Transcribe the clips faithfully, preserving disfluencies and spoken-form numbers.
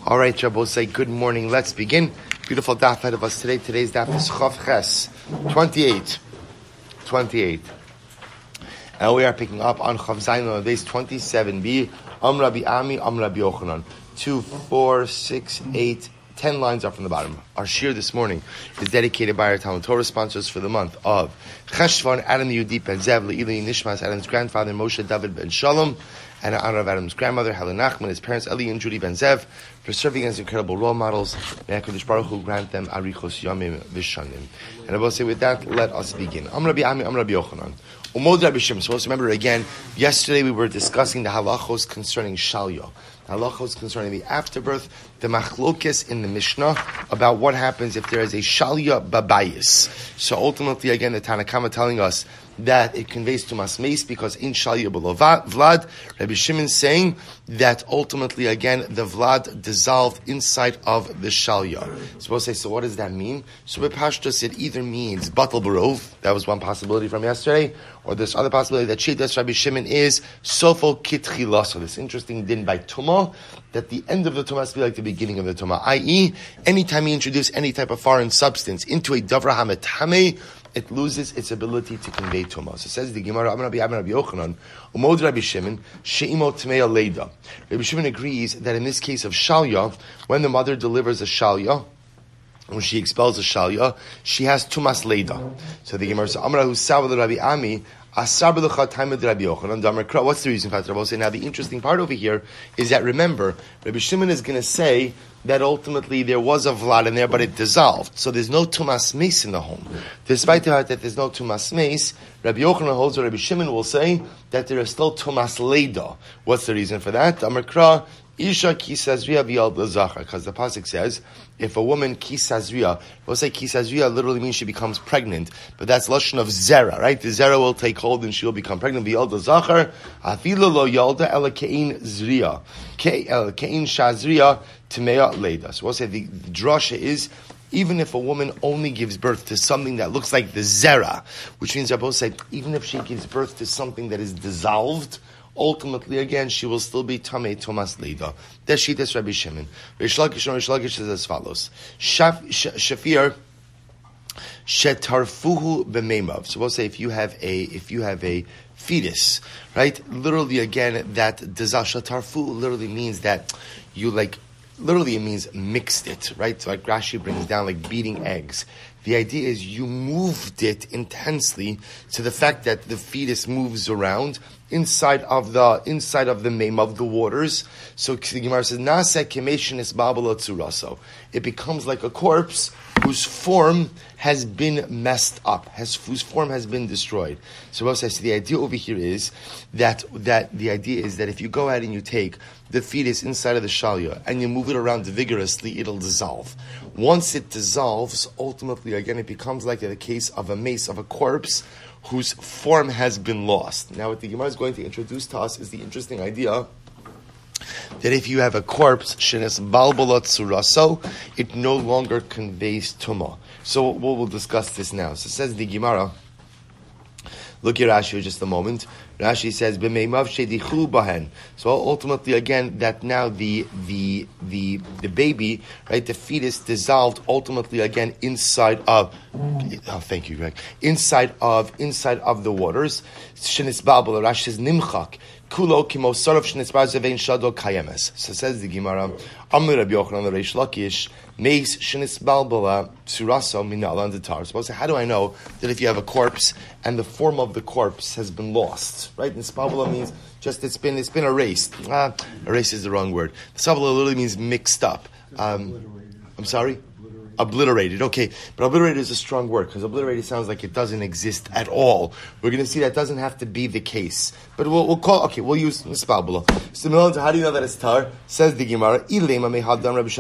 All right, Shabbos, say good morning. Let's begin. Beautiful daf ahead of us today. Today's daf is Chav Ches, twenty-eight. twenty-eight. And we are picking up on Chav Zayin on base twenty-seven b. Am Rabbi Ami, Am Rabbi Yochanan. Two, four, six, eight, ten lines up from the bottom. Our shir this morning is dedicated by our Talmud Torah sponsors for the month of Cheshvan, Adam Yehudi Ben Zev, Le'ili Nishmas, Adam's grandfather Moshe David Ben Shalom, and in honor of Adam's grandmother Helen Nachman, his parents Eli and Judy Ben Zev, for serving as incredible role models. May HaKadosh Baruch Hu grant them arichos yamim v'shanim. And I will say with that, let us begin. Am Rabbi Ami, Am Rabbi Yochanan. Umod Rabbi Shimon. So let's remember again, yesterday we were discussing the halachos concerning Shalya. Halachos concerning the afterbirth, the machlokes in the Mishnah about what happens if there is a Shalya babayis. So ultimately, again, the Tanakama telling us that it conveys to masmeis because in Shalya below Vlad, Rabbi Shimon saying that ultimately, again, the Vlad dissolved inside of the Shalya. Supposed to say, so what does that mean? So with Pashtus, it either means Batal Barov, that was one possibility from yesterday, or this other possibility that Shitas Rabbi Shimon is Sofo Kitchila. So this interesting din by Tumah, that the end of the Tumah has to be like the beginning of the Tumah, that is, anytime you introduce any type of foreign substance into a Davra HaMetame, it loses its ability to convey Tumah. So it says the Gemara, Amar Rabbi Rabbi Yochanan, Umod Rabbi Shimon, She'imo Tmei Leida. Rabbi Shimon agrees that in this case of Shalya, when the mother delivers a Shalya, when she expels a Shalya, she has Tumas Leida. So the Gemara says, Amar Husav Rabbi Ami, What's the reason for that? Now, the interesting part over here is that, remember, Rabbi Shimon is going to say that ultimately there was a vlad in there, but it dissolved. So there's no tumas meis in the home. Despite the fact that there's no tumas meis, Rabbi Yochanan holds, or Rabbi Shimon will say that there is still tumas leida. What's the reason for that? Amarkra, Isha kisazriya v'yald l'zachar, because the pasuk says, if a woman kisazriya, we'll say kisazriya literally means she becomes pregnant, but that's lashon of zera, right? The zera will take hold and she will become pregnant. V'yald l'zachar, afilu lo yalda ela kein zriya, kein shazriya tmeya leida. So we'll say the, the drasha is, even if a woman only gives birth to something that looks like the zera, which means I both say, even if she gives birth to something that is dissolved, ultimately, again, she will still be Tamei Tomas Leida. That's Shitas Rabbi Shimon. Rish Lakish and Rish Lakish says as follows. Shafir Shetarfuhu b'meimav. So we'll say if you have a, if you have a fetus, right? Literally, again, that Dazal Shetarfu literally means that you like, literally it means mixed it, right? So like Rashi brings down like beating eggs. The idea is you moved it intensely to the fact that the fetus moves around inside of the inside of the meme of the waters. So the Gemara says, "Nase kemeshin isbabel tzuraso." It becomes like a corpse whose form has been messed up, has whose form has been destroyed. So what says the idea over here is that that the idea is that if you go ahead and you take the fetus inside of the shalya and you move it around vigorously, it'll dissolve. Once it dissolves, ultimately, again, it becomes like in the case of a mace, of a corpse whose form has been lost. Now, what the Gemara is going to introduce to us is the interesting idea that if you have a corpse, shenes balbalot suraso, it no longer conveys tumah. So we'll, we'll discuss this now. So it says the Gemara, look at Rashi for just a moment. Rashi says, "B'meimav shedichu bahen." So ultimately, again, that now the the the the baby, right, the fetus dissolved ultimately again inside of. Oh, thank you, Greg. Inside of inside of the waters. Shenisbabel. Rashi says, "Nimchak kulo kimo sarav shenisbar zevein shado kayemes." So says the Gemara, "Amir Rabbi Yochanan Reish Lakish." Meis shenisbalbala suraso minalan detar. So how do I know that if you have a corpse and the form of the corpse has been lost, right? Nisbalbala means just it's been it's been erased. Ah, erased is the wrong word. Nisbalbala literally means mixed up. Um, I'm sorry. Obliterated, okay, but obliterated is a strong word because obliterated sounds like it doesn't exist at all. We're going to see that doesn't have to be the case, but we'll, we'll call. Okay, we'll use nispabula. Similar to how do you know that it's tar? Says the Gemara, "Ilema mehadam Rabbi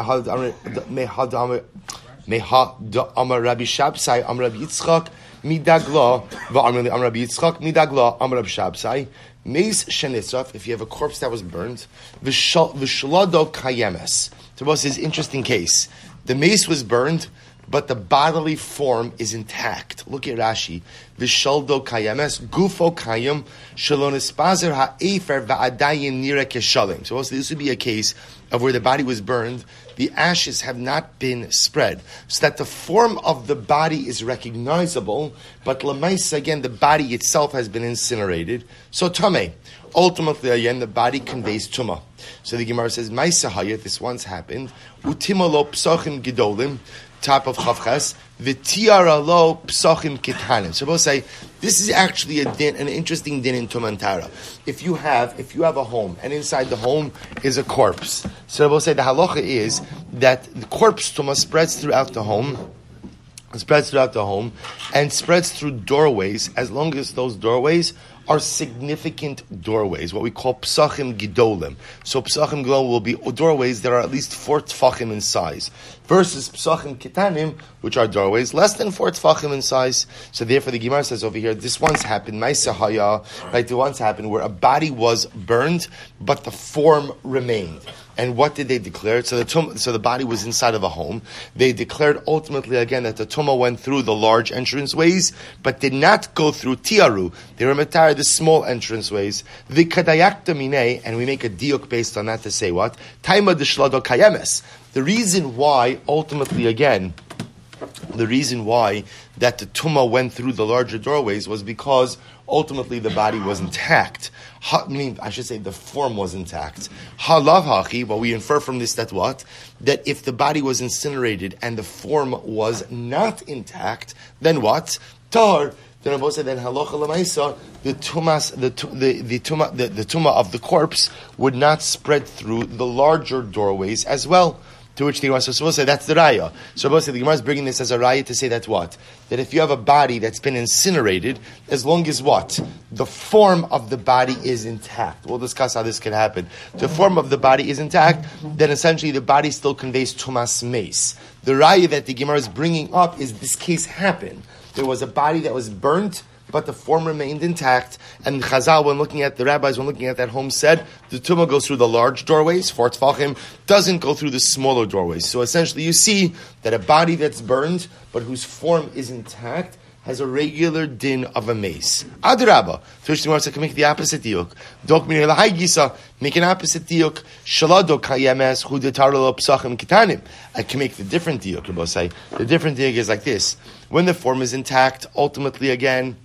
mehadam Rabbi Shabsai am Rabbi Yitzchak midagla va'am Rabbi Yitzchak midagla am Rabbi Shabsai meis shenisraf." If you have a corpse that was burned, v'shlado kayemes. So, what's this interesting case? The mace was burned, but the bodily form is intact. Look at Rashi. Vishaldo kayemes gufo kayim shalonis bazer ha'efer va'adayin nira keshalim. So also this would be a case of where the body was burned, the ashes have not been spread, so that the form of the body is recognizable, but lemaisa, again, the body itself has been incinerated. So tameh. Ultimately, again, the body conveys tumah. So the Gemara says, Maisa hayat, this once happened, utimalo psochim gidolim, top of Chavches, v'tiara lo psochim kitanim. So we'll say, this is actually a din, an interesting din in Tumantara. If you have, if you have a home, and inside the home is a corpse, so we'll say the halacha is that the corpse tumah spreads throughout the home, spreads throughout the home, and spreads through doorways, as long as those doorways are significant doorways, what we call psachim gidolim. So psachim gidolim will be doorways that are at least four tfachim in size, versus psachim kitanim, which are doorways less than four tfachim in size. So therefore the Gemara says over here, this once happened, Maisa Haya, right, it once happened where a body was burned, but the form remained. And what did they declare? So the tum- so the body was inside of a home. They declared ultimately again that the tumah went through the large entranceways, but did not go through tiaru. They were matar the small entranceways. The kadayakta mine, and we make a diuk based on that to say what? Taima dishlado kayemes. The reason why ultimately again, the reason why that the tumah went through the larger doorways was because ultimately the body was intact. Ha, I mean, I should say the form was intact. Halav hachi, what we infer from this that what? That if the body was incinerated and the form was not intact, then what? Tar. Then Rabbi said, then halacha l'maisa, the tumas, the the the tumah, the, the tumah of the corpse would not spread through the larger doorways as well. To which the Gemara says, so we'll say that's the raya. So we'll say the Gemara is bringing this as a raya to say that what? That if you have a body that's been incinerated, as long as what? The form of the body is intact. We'll discuss how this can happen. The form of the body is intact, then essentially the body still conveys tumas meis. The raya that the Gemara is bringing up is this case happened. There was a body that was burnt, but the form remained intact. And Chazal, when looking at the rabbis, when looking at that home, said the tumah goes through the large doorways, four tfachim, doesn't go through the smaller doorways. So essentially, you see that a body that's burned, but whose form is intact, has a regular din of a mace. Adrabah. First, the can make the opposite diuk. Dok min elahai gisa, make an opposite diuk. Shalado kayemes hu detarlo psachim kitanim. I can make the different diuk. Rabbi say the different diuk is like this: when the form is intact, ultimately again,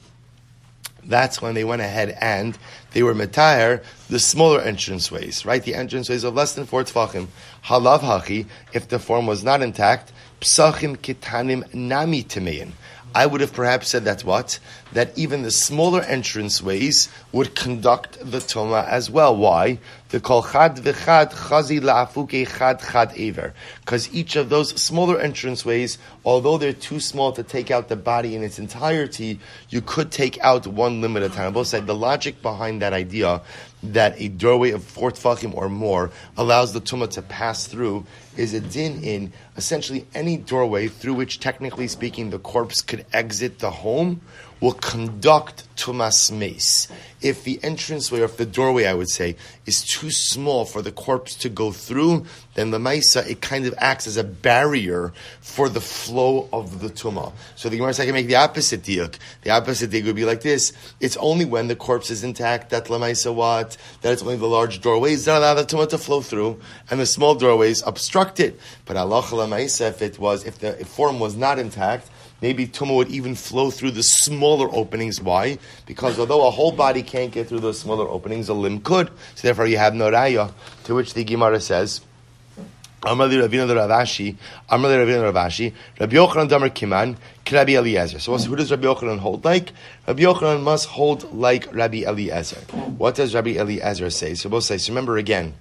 that's when they went ahead and they were metayer the smaller entranceways, right? The entranceways of less than four tefachim. Halav hachi, if the form was not intact, psachim kitanim nami temein. I would have perhaps said that what? That even the smaller entranceways would conduct the Tumah as well. Why? The kol chad v'chad chazi la'afuke chad chad aver. Because each of those smaller entranceways, although they're too small to take out the body in its entirety, you could take out one limb at a time. Both said the logic behind that idea that a doorway of four tefachim or more allows the tumah to pass through is a din in essentially any doorway through which, technically speaking, the corpse could exit the home will conduct tumas meis. If the entranceway, or if the doorway, I would say, is too small for the corpse to go through, then the maisa, it kind of acts as a barrier for the flow of the tumah. So the Gemara says I can make the opposite diuk. The opposite diuk would be like this: it's only when the corpse is intact that la maisa what? That it's only the large doorways that allow the tumah to flow through, and the small doorways obstruct it. But Allah la maisa, if it was, if the if form was not intact, maybe tumah would even flow through the smaller openings. Why? Because although a whole body can't get through those smaller openings, a limb could. So therefore you have no raya. To which the Gemara says, Amrali Ravina the Ravashi, Amrali Ravina Ravashi, Rabbi Yochanan Damar Kiman, Rabbi Eliezer. So who does Rabbi Yochanan hold like? Rabbi Yochanan must hold like Rabbi Eliezer. What does Rabbi Eliezer say? So both say, so remember again,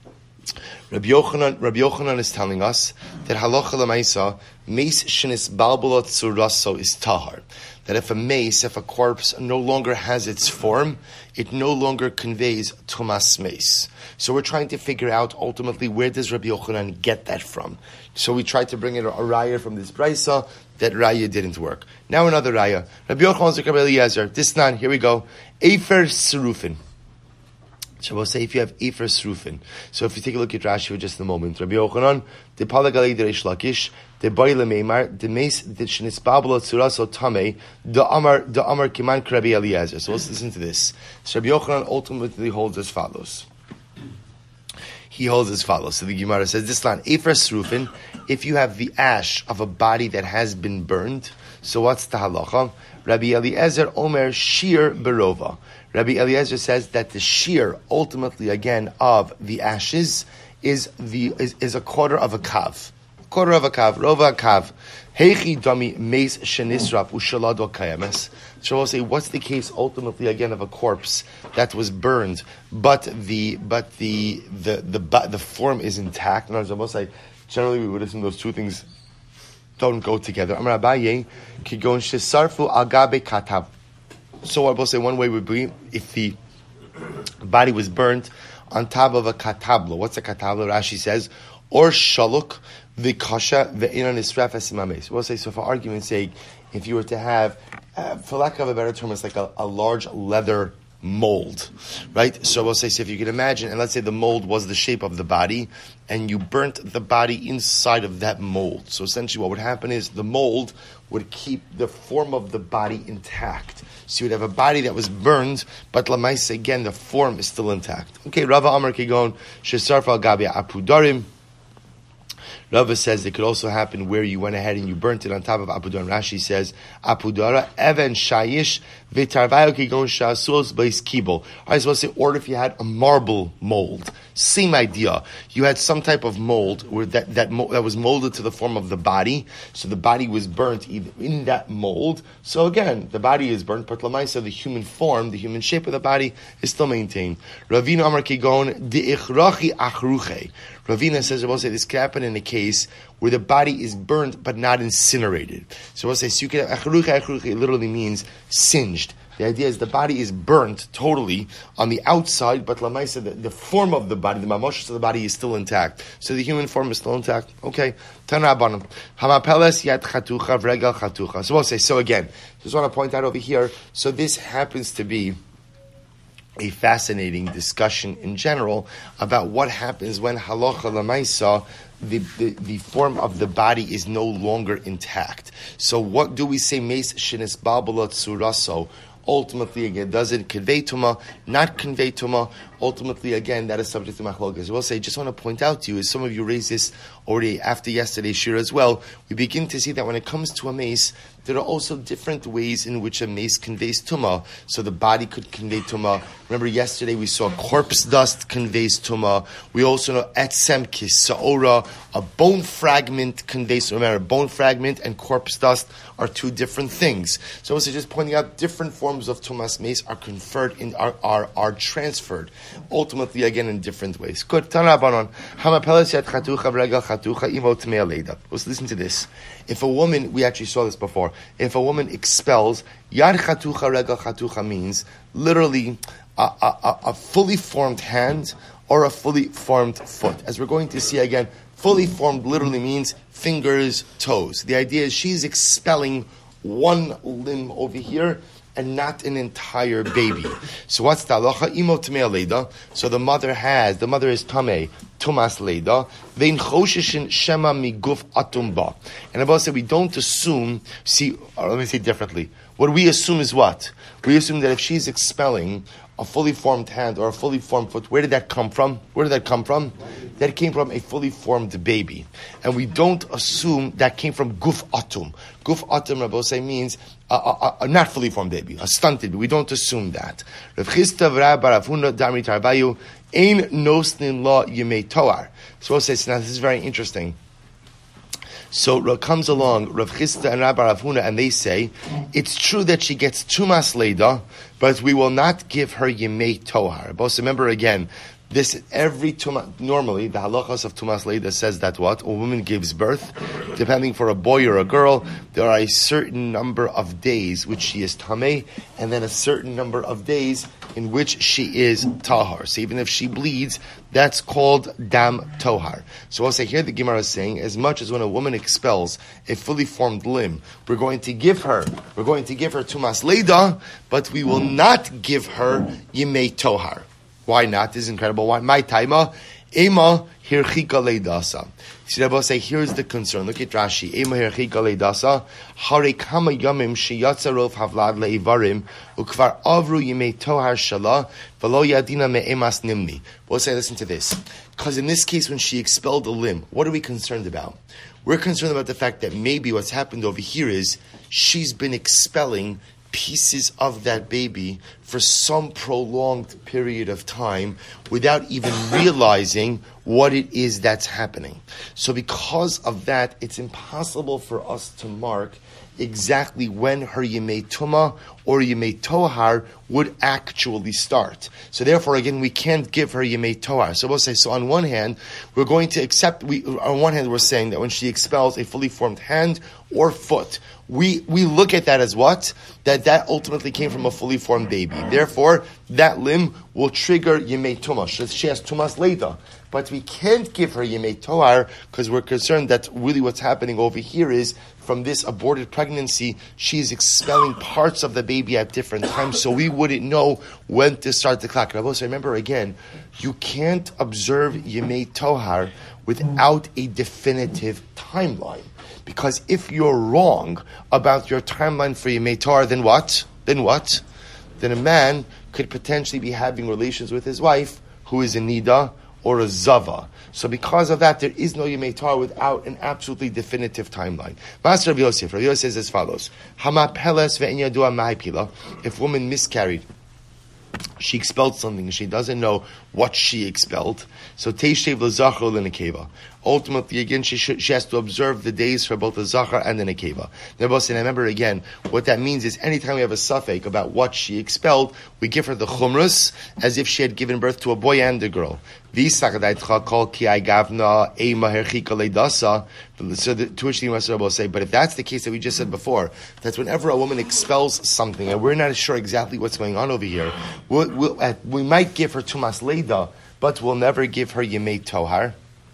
Rabbi Yochanan, Rabbi Yochanan is telling us that halacha l'maisa, meis shenis balbalot suraso is tahar. That if a mace, if a corpse no longer has its form, it no longer conveys tumas mace. So we're trying to figure out ultimately where does Rabbi Yochanan get that from. So we tried to bring in a, a raya from this brisa. That raya didn't work. Now another raya. Rabbi Yochanan Rabbi Eliezer. This nan, here we go. Efer serufin. Shabbos say if you have Ephra Srufin. So if you take a look at Rashi for just a moment, Rabbi Yochanan, the Palagalei de Reish Lakish, the Bari Lemeimar, the Meis, the Shnisbabla Tzuraso Tamei, the Amar, the Amar Kiman Krabi Eliezer. So let's listen to this. So Rabbi Yochanan ultimately holds as follows. He holds as follows. So the Gemara says this line, Ephra Srufin, if you have the ash of a body that has been burned, so what's the halacha? Rabbi Eliezer Omer Shir Berova. Rabbi Eliezer says that the shear, ultimately again, of the ashes is the is, is a quarter of a kav. Quarter of a kav, rova kav. Heichi dami meis shenisraf ushalado kayames. So we'll say, what's the case ultimately again of a corpse that was burned, but the but the the the the, the form is intact? In other words, I generally we would assume those two things don't go together. Amar Abaye kigon shesarfu agabe katav. So I will say one way would be if the body was burnt on top of a katabla. What's a katabla? Rashi says, or shaluk the kasha the inan israf esimames. We'll say, so for argument's sake, if you were to have, uh, for lack of a better term, it's like a, a large leather mold, right? So we'll say, so if you can imagine, and let's say the mold was the shape of the body, and you burnt the body inside of that mold. So essentially what would happen is the mold would keep the form of the body intact. So you would have a body that was burned, but lamaisa, again, the form is still intact. Okay, Rava Amar Kigon, Shesarfa al Gabi Apudarim. Rava says it could also happen where you went ahead and you burnt it on top of Apudar. Rashi says, Apudara, Even Shayish, Vitarvayo Kigon Shasos Bais Kibol. I was supposed to say, or if you had a marble mold. Same idea. You had some type of mold where that, that, mo- that was molded to the form of the body. So the body was burnt either in that mold. So again, the body is burnt, but Lamaisa, the human form, the human shape of the body is still maintained. Ravina Amar Kigon, Di'ichrachi Achruche. Ravina says, I will say, this could happen in a case where the body is burnt but not incinerated. So we'll say, so you could have, achruche, achruche, it literally means singed. The idea is the body is burnt totally on the outside, but lamaisa, the, the form of the body, the mamoshus of the body is still intact. So the human form is still intact. Okay. Tana abanam. Hamapeles yat chatucha v'regal chatucha. So we'll say, so again, just want to point out over here, so this happens to be a fascinating discussion in general about what happens when halacha lamaisa, the, the, the form of the body is no longer intact. So what do we say? Meis shenis babala tsuraso. Ultimately, again, does it convey tuma, not convey tuma? Ultimately, again, that is subject to machlokas. We'll say, just want to point out to you, as some of you raised this already after yesterday's shir as well, we begin to see that when it comes to a mace, there are also different ways in which a mace conveys tuma. So the body could convey tuma. Remember yesterday we saw corpse dust conveys tuma. We also know etzem kisaora, a bone fragment conveys. Remember, bone fragment and corpse dust are two different things. So also just pointing out different forms of tumas mace are conferred in are are, are transferred. Ultimately, again, in different ways. Good. Let's listen to this. If a woman, we actually saw this before, if a woman expels, yad chatucha regal chatucha means literally a, a, a fully formed hand or a fully formed foot. As we're going to see again, fully formed literally means fingers, toes. The idea is she's expelling one limb over here and not an entire baby. So what's the halacha? Imo tmei leida. So the mother has, the mother is tamei, tumas leida. Vein choshishin shema miguf atumba. And Abba said we don't assume, see, or let me say it differently. What we assume is what? We assume that if she's expelling a fully formed hand or a fully formed foot, where did that come from? Where did that come from? That came from a fully formed baby. And we don't assume that came from guf atum. Guf atum, Rabbi Osei, means a, a, a not fully formed baby, a stunted baby. We don't assume that. Rav Chisda v'Rab bar Avuna Damri Tarbayu ein nosnin la yemei toar. So Osei says, now this is very interesting. So Rav comes along, Rav Chisda and Rabbi Rav Huna, and they say, it's true that she gets tumas leida, but we will not give her yemei tohar. But remember again, this every tuma, normally the halachas of tumas leida says that what? A woman gives birth, depending for a boy or a girl, there are a certain number of days which she is tamei, and then a certain number of days in which she is tahar. So even if she bleeds, that's called dam tohar. So I'll say here the Gemara is saying, as much as when a woman expels a fully formed limb, we're going to give her, we're going to give her tumas leida, but we will not give her yemei tohar. Why not? This is incredible. Why? My taima, ema hirchika leidasa. See, Rabbi say, here's the concern. Look at Rashi. Ema hirchika leidasa. Hare kama yamim sheyatzarov havlad leivarim ukvar avru yimei tohar shala v'lo yadina me'emas nimni. We'll say, listen to this. Because in this case, when she expelled a limb, what are we concerned about? We're concerned about the fact that maybe what's happened over here is she's been expelling pieces of that baby for some prolonged period of time without even realizing what it is that's happening. So because of that, it's impossible for us to mark exactly when her Yemei Tumah or Yemei Tohar would actually start. So therefore, again, we can't give her Yemei Tohar. So we'll say, so on one hand, we're going to accept, we, on one hand, we're saying that when she expels a fully formed hand or foot, we, we look at that as what? That that ultimately came from a fully formed baby. Therefore, that limb will trigger Yemei Tumah. She has Tumas Leida. But we can't give her Yemei Tohar because we're concerned that really what's happening over here is from this aborted pregnancy, she's expelling parts of the baby at different times, so we wouldn't know when to start the clock. So remember again, you can't observe Yemei Tohar without a definitive timeline. Because if you're wrong about your timeline for Yemei Tohar, then what? Then what? Then a man could potentially be having relations with his wife who is a Nida or a Zava. So because of that, there is no Yemei Tohar without an absolutely definitive timeline. Master Rav Yosef, Rav Yosef says as follows: Hama peles ve'en yadua mahipila. If woman miscarried, she expelled something, she doesn't know what she expelled. So teishev l'zachar l'nekeva. Ultimately, again, she should, she has to observe the days for both the zachar and the nekeva. Now, boss, and remember again, what that means is anytime we have a suffix about what she expelled, we give her the chumrus as if she had given birth to a boy and a girl. So the, to which the Master will say, but if that's the case that we just said before, that's whenever a woman expels something and we're not sure exactly what's going on over here, we'll, we'll, uh, we might give her Tumas Leida, but we'll never give her Yemei Tohar.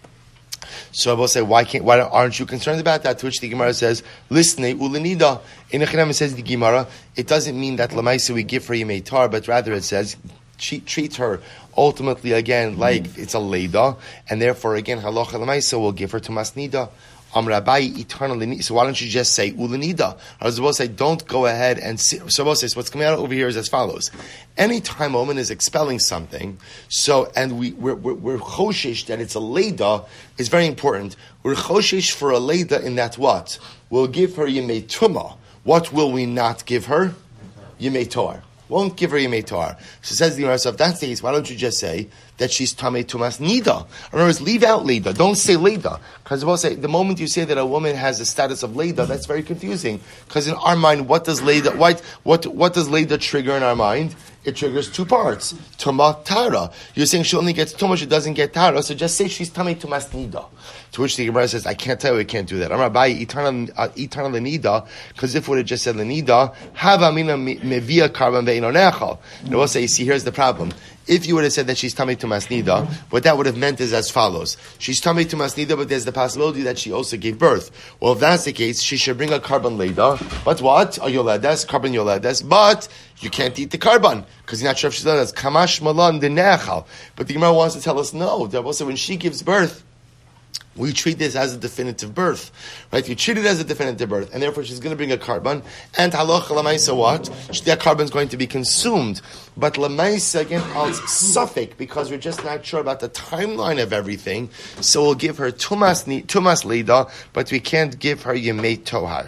So I will say, why can't? Why aren't you concerned about that? To which the Gemara says, "Listen, ulenida." In Echinam it says the Gemara, it doesn't mean that lamaisa we give her Yemei Tohar, but rather it says treat, treat her ultimately again like it's a leida, and therefore again halacha lamaisa will give her Tumas Nida. Amrabai eternally. So why don't you just say ulenida? I was supposed to say, don't go ahead and see. So I say, so what's coming out over here is as follows: anytime a woman is expelling something, so and we we're, we're, we're choshish that it's a leida is very important. We're choshish for a leida in that what we'll give her Yemei Tumah. What will we not give her? Yemei Tohar. Won't give her Yemei Tohar. So says the Gemara, so if that's the case, why don't you just say that she's Tamei Tumas Nida? In other words, leave out Leida. Don't say Leida. Because we'll say, the moment you say that a woman has the status of Leida, that's very confusing. Because in our mind, what does Leida, what, what, what does Leida trigger in our mind? It triggers two parts. Tuma Tara. You're saying she only gets Tuma, she doesn't get Tara. So just say she's Tamei Tumas Nida. To which the Gemara says, I can't tell you, I can't do that. I'm Rabbi, eternal, uh, eternal Lenida, because if we would have just said Lenida, Hava mina mevia karban ve'ino nechal. And we'll say, you see, here's the problem. If you would have said that she's Tamei Tumas Nida, what that would have meant is as follows. She's Tamei Tumas Nida, but there's the possibility that she also gave birth. Well, if that's the case, she should bring a carbon Leda. But what? A Yoledes, carbon Yoledes. But you can't eat the carbon, because you're not sure if she's Yoledes. Kamash malan de nechal. But the Gemara wants to tell us, no. Also, when she gives birth, we treat this as a definitive birth, right? We treat it as a definitive birth, and therefore she's going to bring a carbon. And halacha lamaisa what? That carbon is going to be consumed. But lamaisa again calls suffix because we're just not sure about the timeline of everything. So we'll give her tumas tumas leida, but we can't give her yemei tohar.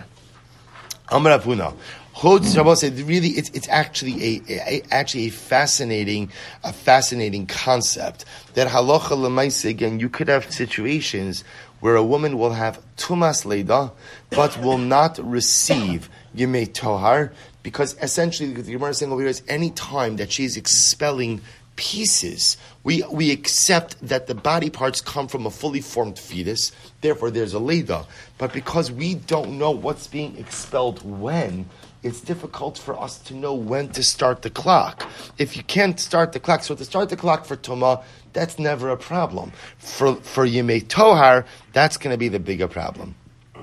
Amar Avuna. Really, it's it's actually a, a actually a fascinating a fascinating concept that halacha lemaisa. Again, you could have situations where a woman will have tumas leida, but will not receive yemei tohar, because essentially the Gemara is saying over here is any time that she's expelling pieces, we we accept that the body parts come from a fully formed fetus. Therefore, there's a leida. But because we don't know what's being expelled when, it's difficult for us to know when to start the clock. If you can't start the clock, so to start the clock for Tumah, that's never a problem. For for Yemei Tohar, that's going to be the bigger problem.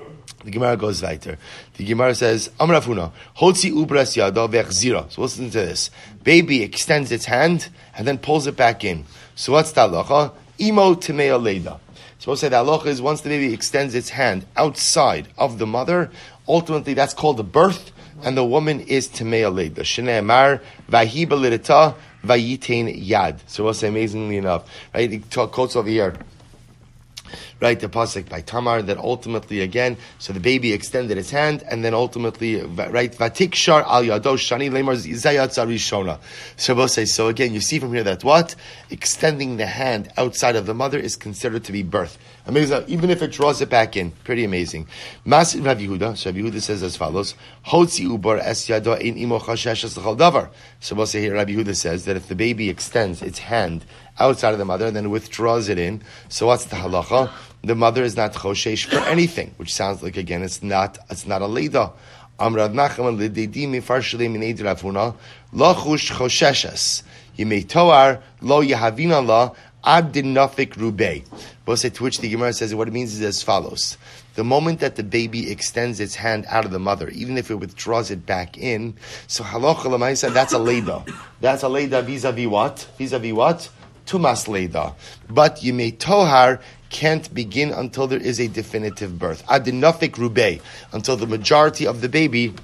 The Gemara goes weiter. The Gemara says, Amar Rav Huna, Hotzi ubras yada ve'chzira. So listen to this. Baby extends its hand and then pulls it back in. So what's the halacha? Imo timea leida. So we'll say the halacha is once the baby extends its hand outside of the mother, ultimately that's called a birth, and the woman is timea leida. Shnei amar vahi b'lirita vayitain yad. So we'll say amazingly enough, right? He quotes over here. Right, the pasuk by Tamar that ultimately again, so the baby extended its hand and then ultimately, right, vatikshar al yado shani lemar zayat zarishona. So we'll say, so again, you see from here that what extending the hand outside of the mother is considered to be birth. Amazing, even if it draws it back in, pretty amazing. Mas Rav Yehuda, so Rav Yehuda says as follows: Hotzi ubar es yado in imo chasheshes l'chol davar. So we'll say here, Rav Yehuda says that if the baby extends its hand outside of the mother and then withdraws it in, so what's the halacha? The mother is not choshesh for anything, which sounds like again it's not it's not a leida. Amrav Nachman l'deidi mifarshli minei drafuna lo chush chosheshes yimei toar lo yahavina la abdin nafik rubei. To which the Gemara says what it means is as follows: the moment that the baby extends its hand out of the mother, even if it withdraws it back in, so halacha l'maisa, that's a leida. That's a leida vis-a-vis what? Vis-a-vis what? Tumas leida. But yimei tohar can't begin until there is a definitive birth. Adinafik rubei, until the majority of the baby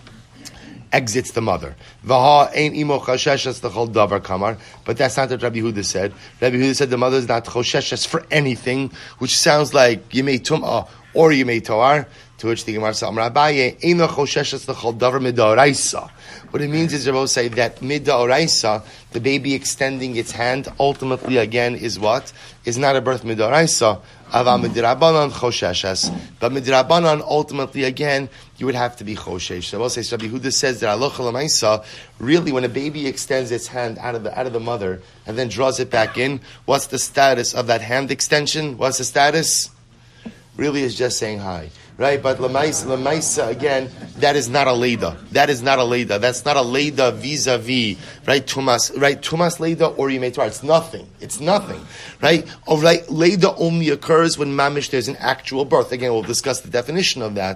exits the mother. Vaha ein imo chasheshes l'chol davar kamar. But that's not what Rabbi Yehuda said. Rabbi Yehuda said the mother is not chosheshes for anything, which sounds like yimei tum'ah or yimei toar. To which the Gemara says, Amar Abaye ein chosheshes l'chol davar midoraisa. What it means is, Rabbi say that midoraisa, the baby extending its hand, ultimately again is what? Is not a birth midoraisa. Ava midrabanan chosheshes. But midrabanan, ultimately again, you would have to be choshesh. So Rabbi say, Rabbi Yehuda says that halacha l'maisa, really when a baby extends its hand out of the out of the mother and then draws it back in, what's the status of that hand extension? What's the status? Really is just saying hi. Right, but lemaisa, lemaisa again, that is not a leida. That is not a leida. That's not a leida vis-a-vis, right? Tumas, right? Tumas leida or yimetar. It's nothing. It's nothing, right? Or right, leida only occurs when mamish there's an actual birth. Again, we'll discuss the definition of that.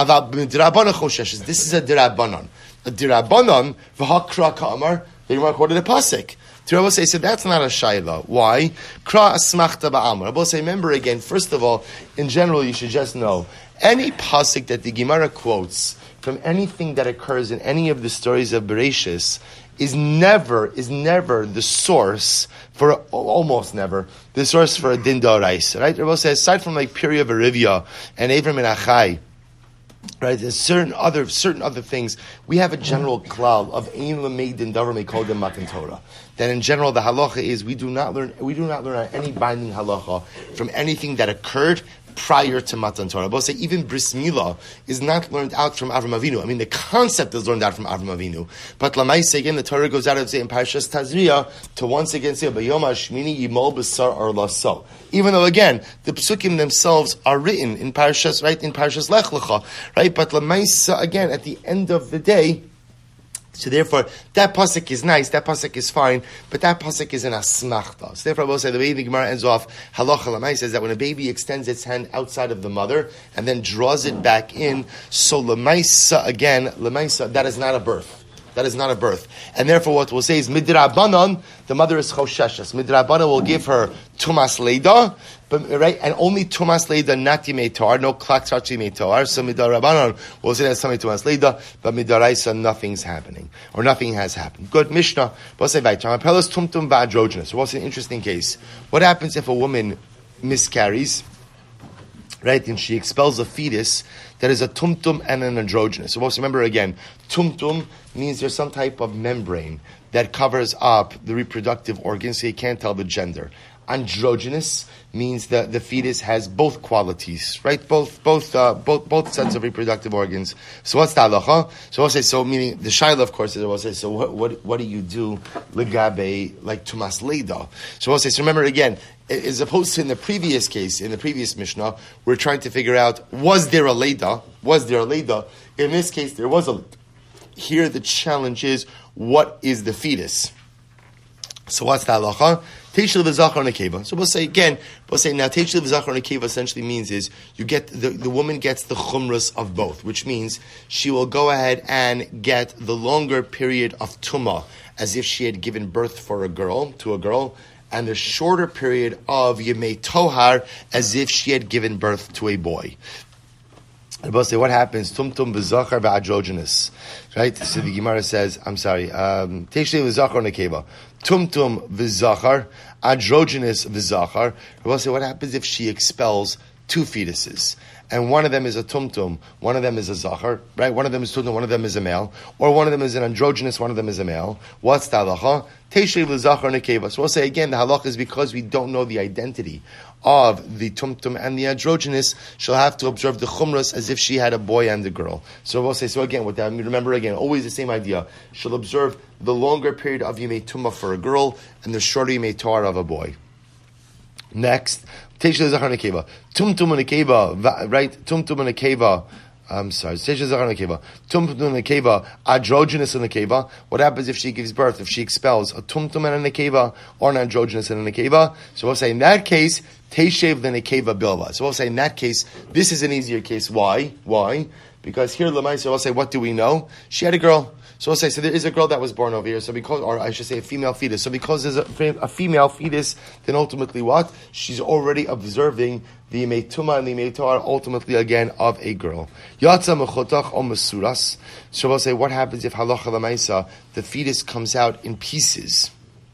This is a dirabanan. A dirabanan v'hakra ka'amar. They quoted a pasuk. Rabbi say, so that's not a shayla. Why? Kra asmachta ba'amar. Rabbi say, remember again, first of all, in general, you should just know, any pasuk that the Gemara quotes from anything that occurs in any of the stories of Bereshis is never, is never the source for, almost never, the source for a din d'oraisa, right? Rabbi says, aside from like Piri of Arivia and Avram and Achai, right, there's certain other certain other things. We have a general klal of ein lameidin davar mekodem matan Torah. That in general the halacha is we do not learn we do not learn any binding halacha from anything that occurred prior to Matan Torah. But say even Bris Milah is not learned out from Avram Avinu. I mean, the concept is learned out from Avram Avinu. But Lamaisa, again, the Torah goes out and say in Parashas Tazria to once again say, B'yom hashmini yimol b'sar or laso. Even though, again, the psukim themselves are written in Parashas, right, in Parashas Lech Lecha, right? But Lamaisa, again, at the end of the day, so therefore, that pasuk is nice, that pasuk is fine, but that pasuk is an asmachta. So therefore, I will say the way the Gemara ends off, halacha l'mai says that when a baby extends its hand outside of the mother and then draws it back in, so l'maisa again, l'maisa, that is not a birth. That is not a birth. And therefore what we'll say is, midrabanan, the mother is chosheshes. Midrabanan will give her tumas leida, but, right, and only tumas leida, not yimei toar, no klak tzarchi yimei toar. So midrabanan will say that's something tumas leida, but midaraisa, nothing's happening. Or nothing has happened. Good, Mishnah. We'll say, Vaitam, tumtum va'androgynous. What's an interesting case? What happens if a woman miscarries, right, and she expels a fetus that is a tumtum and an androgynous. So also remember again, tumtum means there's some type of membrane that covers up the reproductive organs, so you can't tell the gender. Androgynous means that the fetus has both qualities, right? Both, both, uh, both, both sets of reproductive organs. So what's the halacha? So we'll say, so meaning the shaila, of course, is we'll say, so what, what, what do you do legabe like tumas leida? So we'll say, so remember again, as opposed to in the previous case, in the previous Mishnah, we're trying to figure out, was there a leida? Was there a leida? In this case, there was a leida. Here the challenge is, what is the fetus? So what's the halacha? Teishel v'zachar nekeva. So we'll say again, we'll say now teishel v'zachar nekeva essentially means is you get the, the woman gets the chumras of both, which means she will go ahead and get the longer period of tumah as if she had given birth for a girl to a girl, and the shorter period of yemei tohar as if she had given birth to a boy. And we'll say what happens tumtum v'zachar v'androgynous, right? So the Gemara says, I'm sorry, um, teishel v'zachar nekeva. Tumtum v'zachar, androgynous v'zachar. We'll say what happens if she expels two fetuses, and one of them is a tumtum, one of them is a zachar, right? One of them is tumtum, one of them is a male, or one of them is an androgynous, one of them is a male. What's the halacha? Teishel v'zachar nekeva. So we'll say again, the halacha is because we don't know the identity of the tumtum and the androgynous, she'll have to observe the chumras as if she had a boy and a girl. So we'll say, so again, with that, remember again, always the same idea. She'll observe the longer period of yemei tumah for a girl and the shorter yemei tohar of a boy. Next, teishel zachar nekeva. Tumtum and nekeva, right? Tumtum and nekeva. I'm sorry. Teishel zachar nekeva. Tumtum and nekeva. Androgynous and nekeva. What happens if she gives birth? If she expels a tumtum and a nekeva or an androgynous and a nekeva? So we'll say in that case, teishev the nekeva bilva. So we'll say in that case, this is an easier case. Why? Why? Because here, Lamaisa, we'll say, what do we know? She had a girl. So we'll say, so there is a girl that was born over here. So because, or I should say, a female fetus. So because there's a, a female fetus, then ultimately what? She's already observing the yemei tumah and the yemei tohar, ultimately again of a girl. Yatsa mechotach o mesuras. So we'll say, what happens if halacha lamaisa, the fetus comes out in pieces?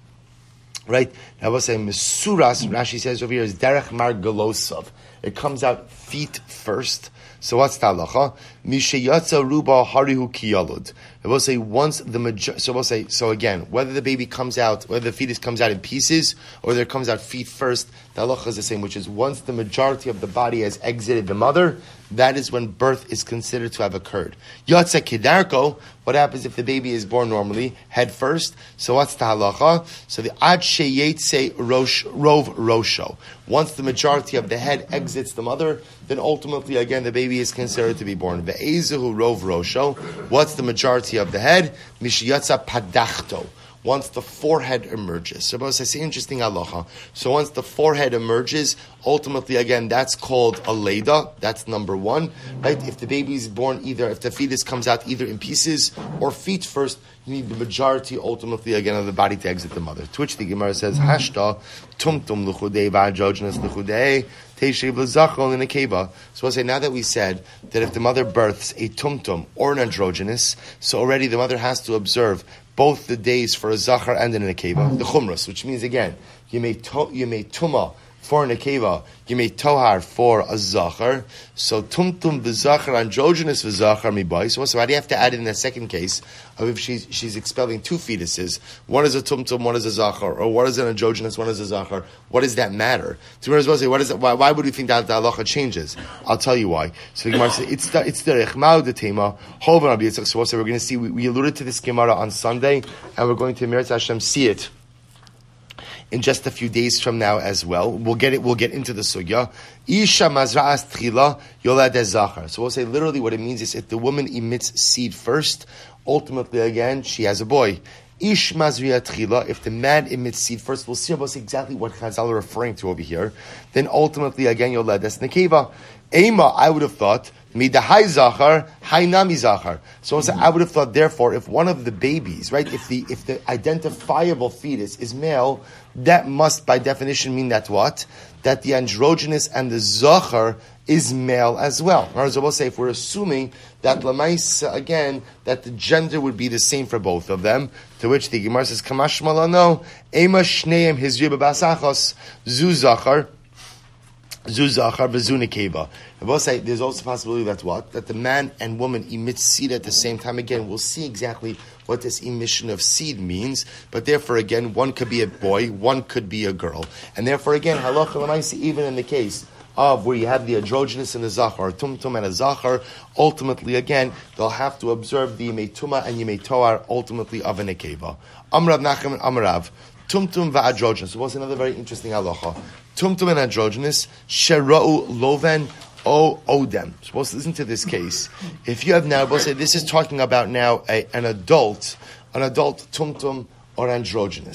Right? Now we'll say, mesuras, Rashi says over here, is derech mar galosov. It comes out feet first. So what's the halacha? Mishayatza ruba harihu kiyalud. We'll say once the major. So we'll say so again. Whether the baby comes out, whether the fetus comes out in pieces, or whether it comes out feet first, the halacha is the same. Which is once the majority of the body has exited the mother, that is when birth is considered to have occurred. Yatza kedarko. What happens if the baby is born normally, head first? So what's the halacha? So the ad sheyetze rosh rov rosho. Once the majority of the head exits the mother, then ultimately again the baby is considered to be born. Ve'ezehu rov rosho. What's the majority of the head? Mishiyatza padachto. Once the forehead emerges. So I say interesting halacha. So once the forehead emerges, ultimately again that's called a leda. That's number one, right? If the baby is born either, if the fetus comes out either in pieces or feet first, you need the majority ultimately again of the body to exit the mother. To which the Gemara says, Hashta tumtum luchudei v'androgynous luchudei teishev l'zachar l'nekeva. So I'll say now that we said that if the mother births a tumtum or an androgynous, so already the mother has to observe both the days for a zachar and a nekeva, the chumras, which means again, you may to, you may tumah for a nekeva, you may tohar for a zachar. So tumtum v'zachar androgynous v'zachar mibai. So also, why do you have to add in that second case of if she's she's expelling two fetuses? One is a tumtum, one is a zachar, or what is an androgynous, one is a zachar? What does that matter? So we're supposed to say, what is it? Why, why would we think that the halacha changes? I'll tell you why. So the Gemara says it's the it's the rechmau de tema hovan Rabbi Yitzchak. So also, we're going to see. We, we alluded to this Gemara on Sunday, and we're going to Meretz Hashem see it in just a few days from now as well. We'll get it, we'll get into the sugya. Isha mazra'as tchila yolad zachar. So we'll say literally what it means is if the woman emits seed first, ultimately again, she has a boy. Ish mazri'at tchila, if the man emits seed first, we'll see about exactly what Chazal are referring to over here. Then ultimately again, yolad es nekeva. Ema, I would have thought, midahai zachar, hainami zachar. So I would have thought, therefore, if one of the babies, right, if the if the identifiable fetus is male, that must, by definition, mean that what? That the androgynous and the zachar is male as well. Or as I will say, if we're assuming that lamais again, that the gender would be the same for both of them, to which the Gemara says, Kamash malano, ema shneim hizri b'basachos, zu zachar, zu zachar, v'zu nekeva. I will say, there's also a possibility that what? That the man and woman emit seed at the same time. Again, we'll see exactly what this emission of seed means, but therefore again, one could be a boy, one could be a girl. And therefore again, halacha l'maisa, even in the case of where you have the androgynous and the zachar, tumtum and a zachar, ultimately again, they'll have to observe the yemei tumah and yemei tohar, ultimately of a nekeva. Amrav Nachem and Amrav, tumtum va'androgynous. So what's another very interesting halacha? Tumtum and androgynous, shera'u loven, O Odem. Supposed to listen to this case. If you have now, we'll say this is talking about now a, an adult, an adult tumtum or androgynous. So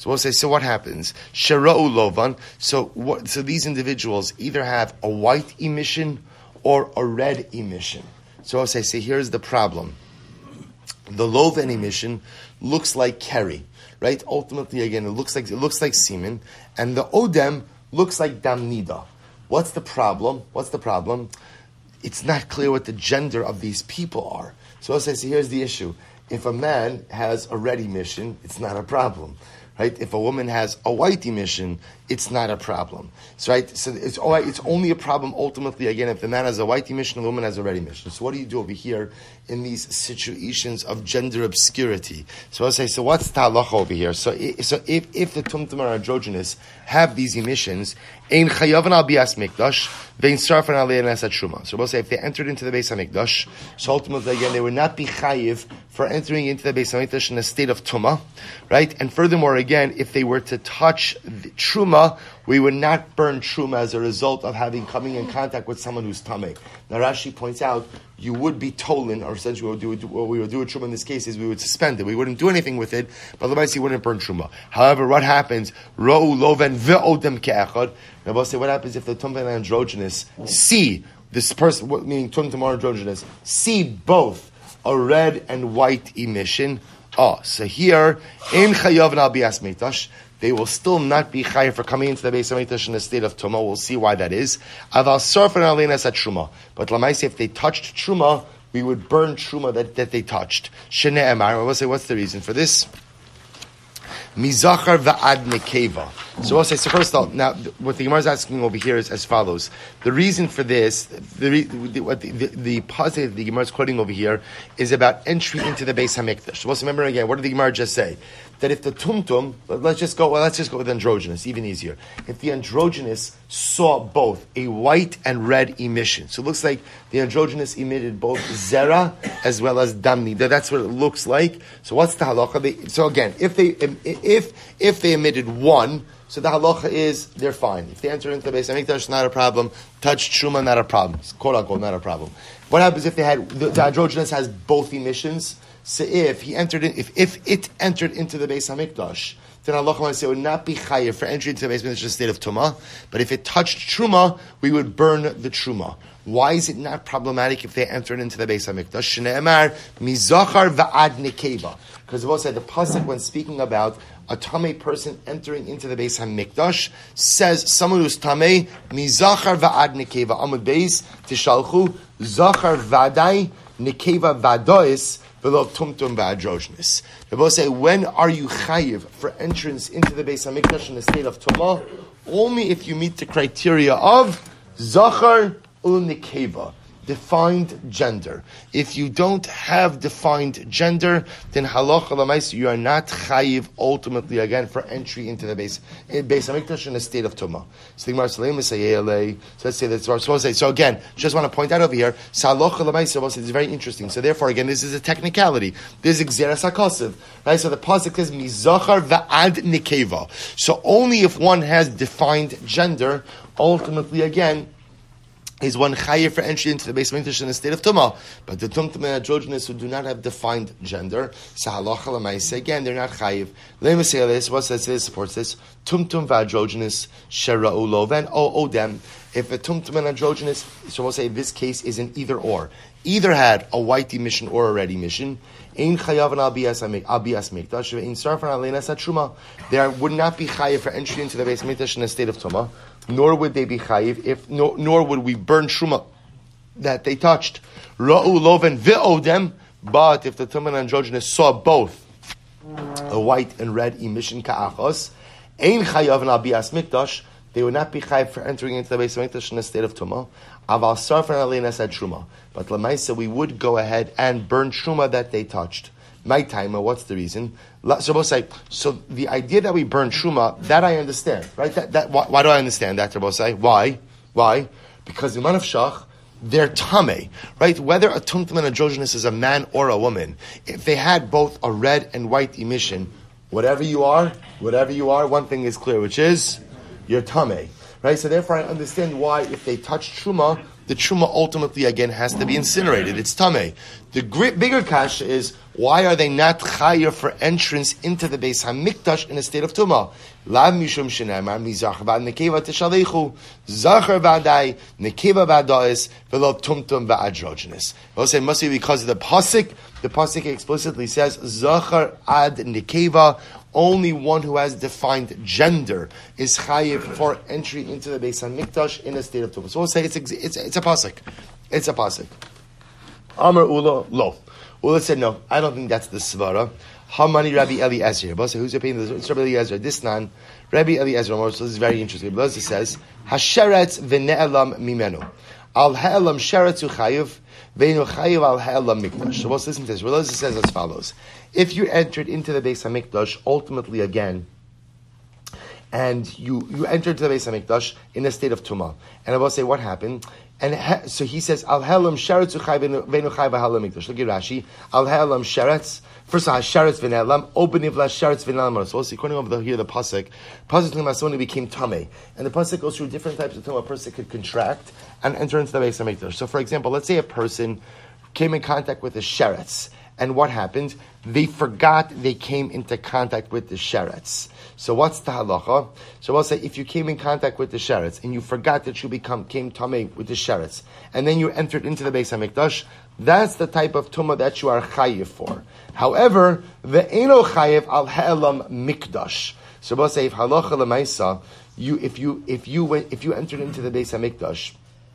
So we'll say, so what happens? Shera'u lovan. So what? So these individuals either have a white emission or a red emission. So I'll say, see, here's the problem. The lovan emission looks like keri, right? Ultimately, again, it looks like it looks like semen, and the odem looks like damnida. What's the problem? What's the problem? It's not clear what the gender of these people are. So I'll say, see, here's the issue. If a man has a red emission, it's not a problem. Right? If a woman has a white emission, it's not a problem. So, right? So it's all right, it's only a problem ultimately, again, if the man has a white emission, the woman has a red emission. So what do you do over here in these situations of gender obscurity? So I'll say, so what's the halacha over here? So, so if, if the tumtum are androgynous have these emissions, ein chayavan al bias mikdash, vein sarfan al nesat shuma. So we'll say if they entered into the Beis Hamikdash, so ultimately again they would not be chayiv for entering into the Beis Hamikdash in a state of tumah, right? And furthermore, again, if they were to touch the truma, we would not burn truma as a result of having coming in contact with someone who's tameh. Now Rashi points out you would be tolen, or essentially what we would do, what we would do with truma in this case is we would suspend it. We wouldn't do anything with it, but the you wouldn't burn truma. However, what happens? Ro'u loven ve'odem ke'echad. Now we'll say what happens if the tumtum and androgynous see this person, meaning tumtum or androgynous, see both a red and white emission. Oh, so here in chayav al bias meitash, they will still not be chayav for coming into the Beis Hamikdash in a state of tumah. We'll see why that is. Aval sarfan alenas at truma, but lamaisi if they touched truma, we would burn truma that, that they touched. Shnei emar. We'll say what's the reason for this? Mizachar va'ad nekeva. So I'll say, so first of all, now what the Gemara is asking over here is as follows. The reason for this, the the what the, the, the positive the Gemara is quoting over here is about entry into the Beis Hamikdash. So let's remember again, what did the Gemara just say? That if the tumtum, let's just go, well, let's just go with androgynous, even easier. If the androgynous saw both a white and red emission, so it looks like the androgynous emitted both zera as well as damni. That's what it looks like. So what's the halacha? They, so again, if they if if they emitted one, so the halacha is they're fine. If they enter into the Beis Hamikdash, not a problem. Touch truma, not a problem. Quote unquote, not a problem. What happens if they had the, the androgynous has both emissions? So if he entered in, if, if it entered into the Beis Hamikdash, then Allah would say it would not be chayiv for entry into the Beis Hamikdash in a state of tumah. But if it touched truma, we would burn the truma. Why is it not problematic if they entered into the Beis Hamikdash? Shnei emar mizachar va'ad nekeva. Because the Bible said the pasuk when speaking about a tamei person entering into the Beis Hamikdash says someone who's tamei mizachar va'ad nekeva. Amud beis tishalchu zachar va'dai nekeva va'dois. The Bible say, when are you chayiv for entrance into the Beis Hamikdash in the state of tumah? Only if you meet the criteria of zachar u'nikeva, defined gender. If you don't have defined gender, then halacha l'maisa you are not chayiv ultimately again for entry into the Beis Beis Hamikdash in a state of tumah. So the Gemara says, so let's say that's what we're supposed to say. So again, just want to point out over here, halacha l'maisa is very interesting. So therefore, again, this is a technicality. This is gzeras hakosiv, right? So the pasuk says mizachar va'ad nikeva. So only if one has defined gender, ultimately again, is one chayiv for entry into the Beis Hamikdash in a state of tumah. But the tumtum and androgynous who do not have defined gender, so halacha l'maisa, again, they're not chayiv. Let me say this, what says this, supports this, tumtum v'androgynous, shera'u loven, o odem. If a tumtum and androgynous, so we'll say this case is an either or. Either had a white emission or a red emission, ein chayav al bias mikdash, ein sarfan al nesat truma. There would not be chayiv for entry into the Beis Hamikdash in a state of tumah. Nor would they be chayiv if, nor, nor would we burn truma that they touched. Ra'u loven ve'odem. But if the tumah and androgynous saw both a white and red emission ka'achos, ein chayav al bias mikdash, they would not be chayiv for entering into the Beis Hamikdash in a state of tumah. Aval sarfan alei said truma. But lemaisa we would go ahead and burn truma that they touched. My timer, what's the reason? So both say, so the idea that we burn truma, that I understand, right? That, that why, why do I understand that? Both say, why? Why? Because in man of shach, they're tamei, right? Whether a tumtum and androgynous is a man or a woman, if they had both a red and white emission, whatever you are, whatever you are, one thing is clear, which is you're tamei. right? So therefore I understand why if they touch truma, the truma ultimately again has to be incinerated. It's tamei. The great, bigger kasha is, why are they not chayav for entrance into the Beis Hamikdash in a state of tumah? Lav mishum shenemar mizachar ba'ad nekeva teshalechu zachar ba'adai nekeva ba'adais velo tumtum ba'adrogenes. We'll say it must be because of the pasuk. The pasuk explicitly says zachar ad nekeva. Only one who has defined gender is chayiv for entry into the Beis Hamikdash in a state of tumah. So we'll say it's it's it's a pasuk. It's a pasuk. Amar Ula lo. Ula said no. I don't think that's the svara. Hamani Rabbi Eliezer. But who's opinion? It's Rabbi Eliezer. This nan Rabbi Eliezer. So this is very interesting. But it says hasheretz v'ne'elam mimenu al ha'elam sheretz uchayiv ve'inu chayiv al ha'elam mikdash. So let's listen to this. Rabbi Eliezer says as follows. If you entered into the Beis Hamikdash, ultimately again, and you, you entered to the Beis Hamikdash in a state of tumah, and I will say what happened, and ha, so he says, Al helam sheretz uchay v'enu chay v'halam mikdash. Look at Rashi. Al helam sheretz. First, al sheretz v'ne'elam. Opening la sheretz v'ne'elam. So, according over the, here the pasuk, pasuk talking about someone who became tamei, and the pasuk goes through different types of tumah. A person could contract and enter into the Beis Hamikdash. So, for example, let's say a person came in contact with a sheretz. And what happened? They forgot they came into contact with the sheretz. So what's the halacha? So I'll say, if you came in contact with the sheretz and you forgot that you become came tamei with the sheretz, and then you entered into the Beis Hamikdash, that's the type of tumah that you are chayiv for. However, the eno chayiv al ha'elam mikdash. So I'll say, if halacha lemaisa, you if you if you went if you entered into the Beis Hamikdash,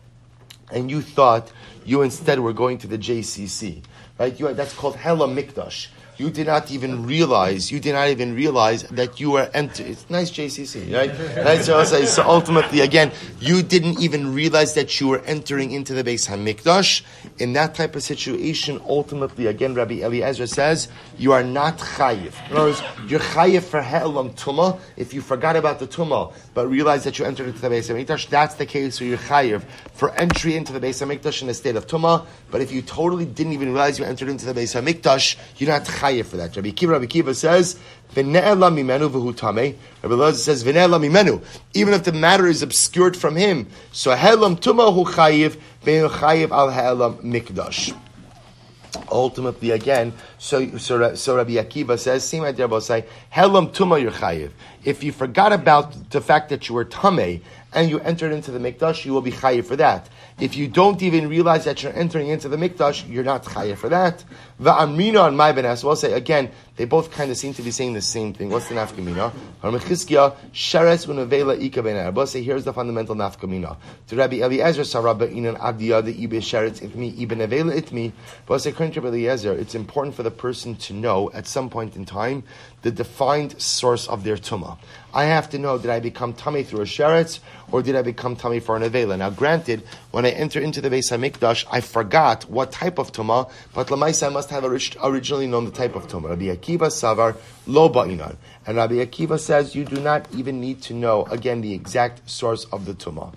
and you thought you instead were going to the J C C. Right, you, that's called Hela Mikdash. You did not even realize. You did not even realize that you were entering. It's nice J C C, right? right? So, so ultimately, again, you didn't even realize that you were entering into the Beis Hamikdash. In that type of situation, ultimately, again, Rabbi Eliezer says you are not chayiv. In other words, you're chayiv for he'elam tumah if you forgot about the tumah but realized that you entered into the Beis Hamikdash. That's the case where you're chayiv for entry into the Beis Hamikdash in a state of tumah. But if you totally didn't even realize you entered into the Beis Hamikdash, you're not chayiv for that. Rabbi Kiva, Rabbi Kiva says, "V'ne'ela mimenu v'hu tamei." Rabbi Eliezer says, "V'ne'ela mimenu." Even if the matter is obscured from him, so he'elam tumah hu chayiv, ve'enu chayiv al he'elam mikdash. Ultimately, again, so so, so Rabbi Akiva says, same idea. Rabbi say, "Helam tumah you're chayiv." If you forgot about the fact that you were tamei and you entered into the mikdash, you will be chayiv for that. If you don't even realize that you're entering into the mikdash, you're not chayiv for that. Va'amrina and my benas. We'll say again, they both kind of seem to be saying the same thing. What's the nafkamina? Harmechizkia sheretz unavela ika benar. We'll say here's the fundamental nafkamina. To Rabbi Eliezer sarabba inan avdiya the ibe sheretz itmi iben avela itmi. We'll say according to Rabbi Eliezer, it's important for the person to know at some point in time the defined source of their tumah. I have to know, did I become tummy through a sheretz, or did I become tummy for an avela? Now, granted, when I enter into the Beis Hamikdash, I forgot what type of tumah, but lamaisa I must have originally known the type of tumah. Rabbi Akiva savar lo ba'inan, and Rabbi Akiva says you do not even need to know again the exact source of the tumah.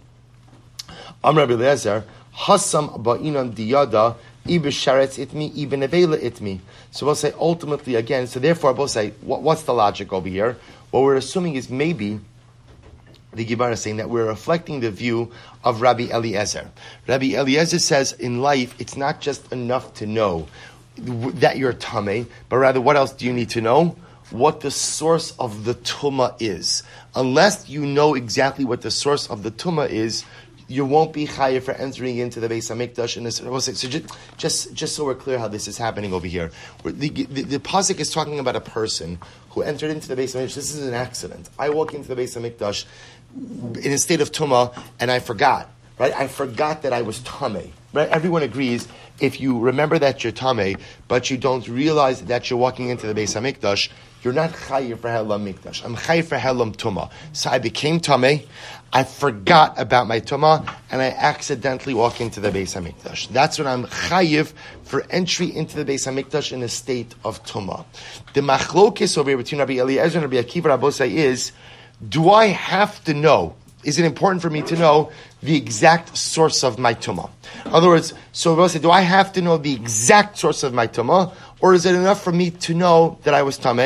Am Rabbi Eliezer hasam ba'inan diyada. Ibn Sharetz itmi, Ibn Avela itmi. So we'll say ultimately again, so therefore we'll say, what, what's the logic over here? What we're assuming is maybe the Gemara is saying that we're reflecting the view of Rabbi Eliezer. Rabbi Eliezer says in life, it's not just enough to know that you're tamei, but rather what else do you need to know? What the source of the tumah is. Unless you know exactly what the source of the tumah is, you won't be chayav for entering into the Beis Hamikdash. And so just, just, just so we're clear how this is happening over here. The, the, the pasuk is talking about a person who entered into the Beis Hamikdash. This is an accident. I walk into the Beis Hamikdash in a state of tumah, and I forgot. Right? I forgot that I was tamei. Right? Everyone agrees. If you remember that you're tamei, but you don't realize that you're walking into the Beis Hamikdash, you're not chayiv for helam mikdash. I'm chayiv for helam tumah. So I became tamei. I forgot about my tumah, and I accidentally walk into the Beis Hamikdash. That's when I'm chayiv for entry into the Beis Hamikdash in a state of tumah. The machlokes over here between Rabbi Eliezer and Rabbi Akiva Rabbosai is, do I have to know? Is it important for me to know the exact source of my tumah? In other words, so we'll say, do I have to know the exact source of my tumah, or is it enough for me to know that I was tamei?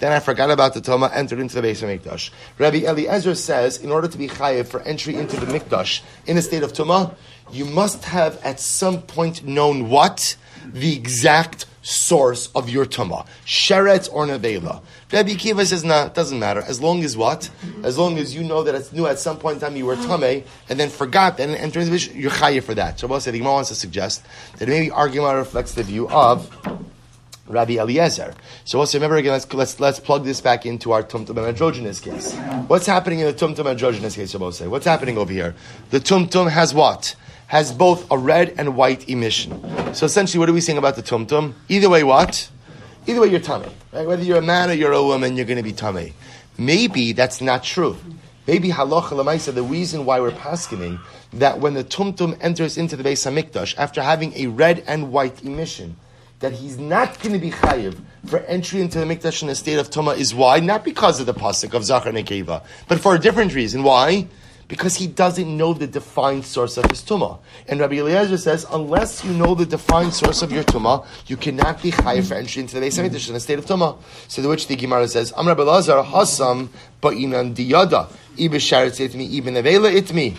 then I forgot about the Tumah, entered into the Beis HaMikdash. Rabbi Eliezer says, in order to be chayiv for entry into the Mikdash in a state of Tumah, you must have at some point known what? The exact source of your Tumah. Sheretz or Nevela. Rabbi Akiva says, nah, it doesn't matter. As long as what? As long as you know that it's new at some point in time you were Tameh, and then forgot, and entered into the Mikdash, you're chayiv for that. Shabbos said, the Gemara wants to suggest that maybe argument reflects the view of Rabbi Eliezer. So also remember again, let's, let's let's plug this back into our Tumtum and Androgynous case. What's happening in the Tumtum and Androgynous case, Shabbos say? What's happening over here? The Tumtum has what? Has both a red and white emission. So essentially, what are we saying about the Tumtum? Either way, what? Either way, you're Tameh. Right? Whether you're a man or you're a woman, you're going to be Tameh. Maybe that's not true. Maybe halacha l'maisa, the reason why we're paskening that when the Tumtum enters into the Beis HaMikdash, after having a red and white emission, that he's not going to be chayiv for entry into the Mikdash in a state of Tumah is why? Not because of the pasuk of Zachar Nekeva, but for a different reason. Why? Because he doesn't know the defined source of his Tumah. And Rabbi Eliezer says, unless you know the defined source of your Tumah, you cannot be chayiv for entry into the Beis HaMikdash in a state of Tumah. So the which the Gemara says, Am Rabbi Elazar hasam ba'inan diyada, ibe sharetz itmi, ibe nevela itmi.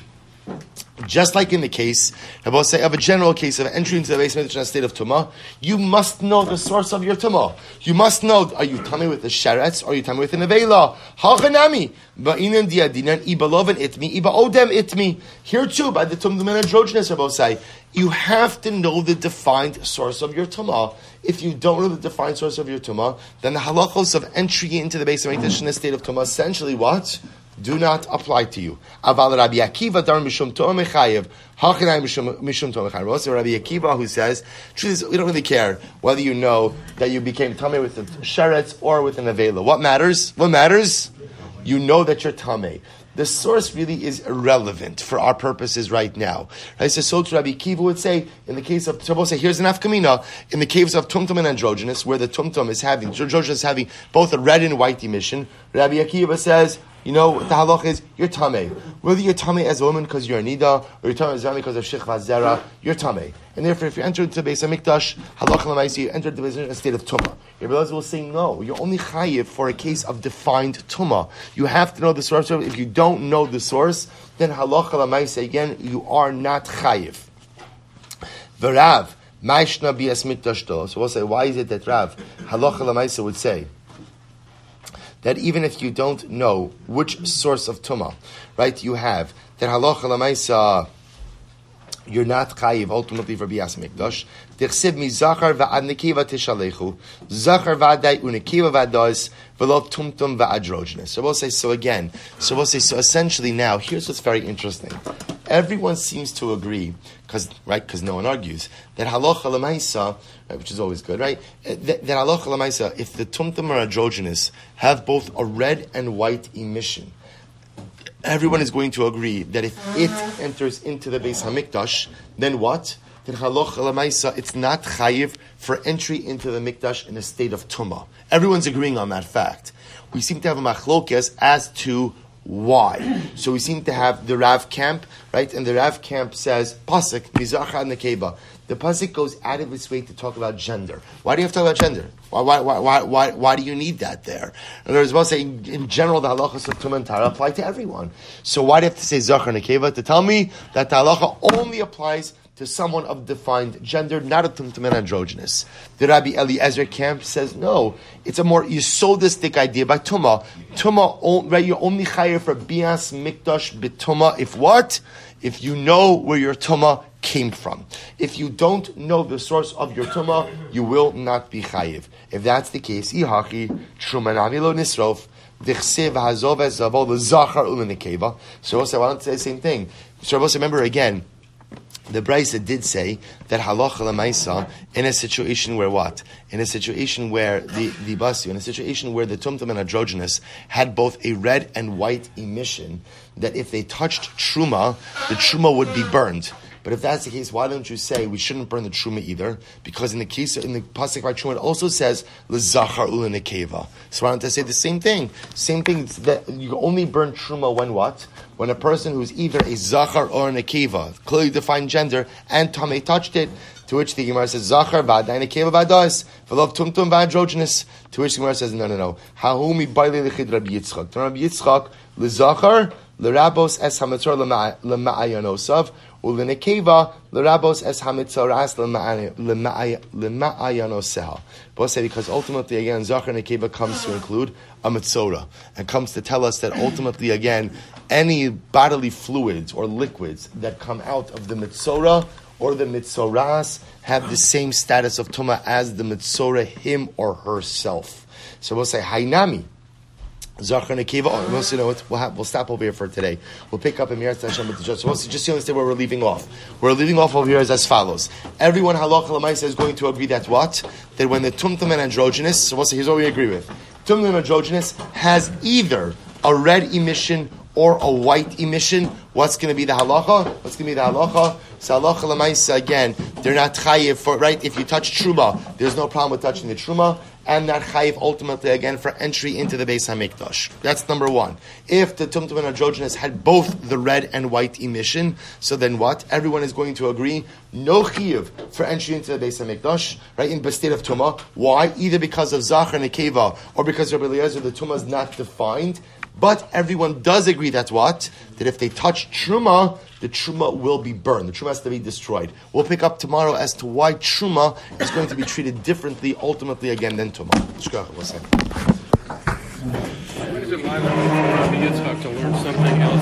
Just like in the case, I say, of a general case of entry into the Beis HaMikdash in a state of Tumah, you must know the source of your Tumah. You must know, are you tummy with the sheretz, or are you tummy with the nevela? Hachanami, ba'inam diadinan, iba loven itmi, iba odem itmi. Here too, by the Tumtum and Androgynous, Rabbi say, you have to know the defined source of your Tumah. If you don't know the defined source of your Tumah, then the halachos of entry into the Beis HaMikdash in a state of Tumah, essentially what? Do not apply to you. Aval Rabbi Akiva dar mishum to'am mechayev, hachanai mishum mishum to'am mechayev. Also Rabbi Akiva who says, truth is, we don't really care whether you know that you became tamei with the sheretz or with an avela. What matters? What matters? You know that you're tamei. The source really is irrelevant for our purposes right now. Right? So, so to Rabbi Akiva would say, in the case of, so say, here's an afkamina, in the case of tumtum and androgynous, where the tumtum is having, androgynous is having both a red and white emission, Rabbi Akiva says, you know, the halach is, you're tamei. Whether you're tamei as a woman because you're a nida, or you're tamei as a man because of shich vazera, you're tamei. And therefore, if you enter into the Beis HaMikdash, halach l'maisi, you enter the Beis HaMikdash in a state of tumah. Your brothers will say, no, you're only chayiv for a case of defined tumah. You have to know the source of it. If you don't know the source, then halach l'maisi, again, you are not chayiv. V'rav, ma'ishna bias mikdash to. So we'll say, why is it that Rav, halach l'maisi would say, that even if you don't know which source of tumah, right, you have, that halacha l'maisa, you're not chayiv ultimately for bias mikdash. Dichsiv mi zachar va'ad nekeva tishalechu, zachar va'adai unekeva va'ados, v'lo tumtum va'adrogynous. So we'll say, so again, so we'll say, so essentially now, here's what's very interesting. Everyone seems to agree, because right, because no one argues, that halacha l'maisa, right, which is always good, right? That, that halacha l'maisa, if the tumtum or androgynous have both a red and white emission, everyone is going to agree that if it enters into the Beis HaMikdash, then what? Then halacha l'maisa, it's not chayiv for entry into the Mikdash in a state of tumah. Everyone's agreeing on that fact. We seem to have a machlokes as to why. So we seem to have the Rav camp, right? And the Rav camp says, pasuk, mizacha nekeba. The pasuk goes out of its way to talk about gender. Why do you have to talk about gender? Why, why, why, why, why, why do you need that there? In other words, we'll say, in general, the halachas of Tumah and Tara apply to everyone. So why do you have to say zachar nekeva? To tell me that the halacha only applies to someone of defined gender, not a tumtum and androgynous. The Rabbi Eliezer camp says, no, it's a more yesodistic idea by Tumah. Tumah, right, you're only chayav for bias mikdash b'tumah, if what? If you know where your Tumah came from. If you don't know the source of your Tumah, you will not be chayiv. If that's the case, ihachi, truman avilo nisrof, dichsev hazov ezavol, the zachar ulenikeva. So also, I want to say the same thing. So also remember again, the Brisa did say that halacha l'maisa in a situation where what? In a situation where the the basu, in a situation where the tumtum and androgynous had both a red and white emission, that if they touched truma, the truma would be burned. But if that's the case, why don't you say we shouldn't burn the truma either? Because in the case in the pasuk by truma, it also says l'zachar u'lenekeva. So why don't I say the same thing? Same thing that you only burn truma when what? When a person who's either a zachar or a nekeva, clearly defined gender, and tamei touched it. To which the Gemara says zachar v'adai nekeva v'adas v'lov tumtum v'androgynous. To which the Gemara says no no no. Hahumi baile lechid Rabbi Yitzchak. Rabbi Yitzchak l'zachar l'rabos es hamitzor l'ma'ayanosav u'lenekeva l'rabos es hamitzoras l'ma'ayanoseha. Both say because ultimately again zachar and nekeva comes to include a mitzora and comes to tell us that ultimately again any bodily fluids or liquids that come out of the mitzora or the mitzoras have the same status of tuma as the mitzora, him or herself. So we'll say hainami. Zachar nekeva. Oh, we'll, you know what, we'll, have, we'll stop over here for today. We'll pick up in Mirat Hashem with the judge. So we'll just to understand where we're leaving off. We're leaving off over here as, as follows. Everyone halacha l'maisa is going to agree that what? That when the tumtum and androgynous, so we'll say here's what we agree with. Tumtum and androgynous has either a red emission or a white emission. What's going to be the halacha? What's going to be the halacha? So halacha l'maisa again, they're not chayiv for, right? If you touch truma, there's no problem with touching the truma, and not chayiv ultimately again for entry into the Beis Hamikdash. That's number one. If the tumtum and androgynous had both the red and white emission, so then what? Everyone is going to agree, no chayiv for entry into the Beis Hamikdash, right? In the state of tumah. Why? Either because of zachar and nekeva, or because Rabbi Eliezer, the tumah is not defined. But everyone does agree that what? That if they touch truma, the truma will be burned. The truma has to be destroyed. We'll pick up tomorrow as to why truma is going to be treated differently, ultimately again, than tumah. Why is it my to learn something else?